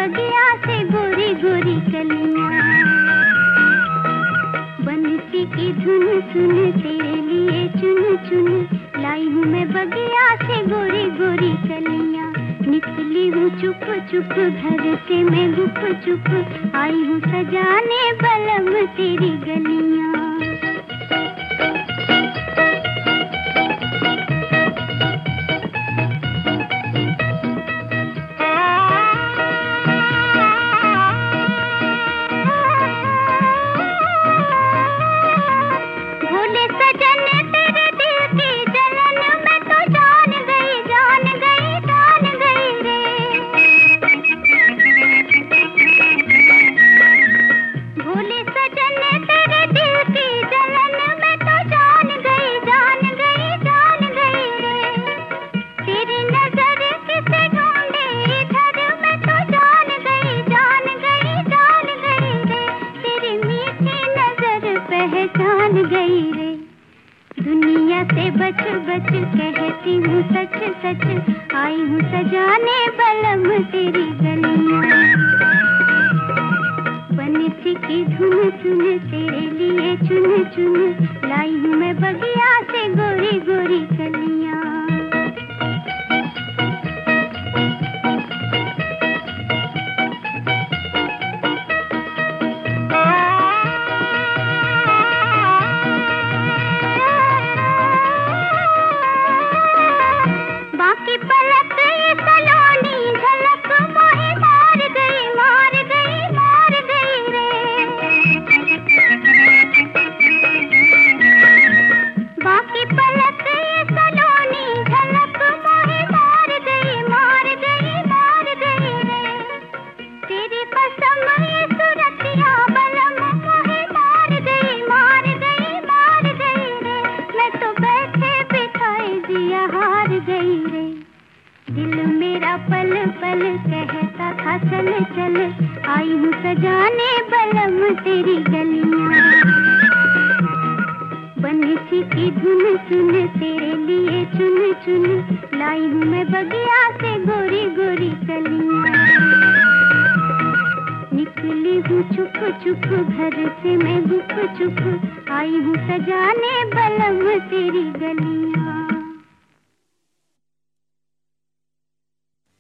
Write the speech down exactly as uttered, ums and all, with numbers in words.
बगिया से गोरी गोरी कलियां। बंसी की धुन सुन तेरे लिए चुन चुन लाई हूँ मैं बगिया से गोरी गोरी कलियां। निकली हूँ चुप चुप घर से मैं गुप चुप आई हूँ सजाने बलम तेरी गलियां। गई रे दुनिया से बच बच कहती हूँ सच सच आई हूँ सजाने बलम तेरी गलियां। बंसी की धुन सुन तेरे लिए चुन चुन लाई हूँ मैं बगिया से गोरी गोरी कलियां। बाकी पलक ये सलोनी झलक मोहे मार गई मार गई मार गई रे। बाकी पलक ये सलोनी झलक मोहे मार गई मार गई मार गई रे। तेरी कसम ये सुरतियाँ बलम मोहे मार गई मार गई मार गई रे। मैं तो बैठे बिठाई दिया हार गई रे। दिल मेरा पल पल कहता था चल चल आई हूँ सजाने बलम तेरी गलियां। बंसी की धुन सुन तेरे लिए चुन चुन लाई हूँ मैं बगिया से गोरी गोरी कलियां। निकली हूँ चुप चुप घर से मैं गुप चुप आई हूँ सजाने बलम तेरी गलियां।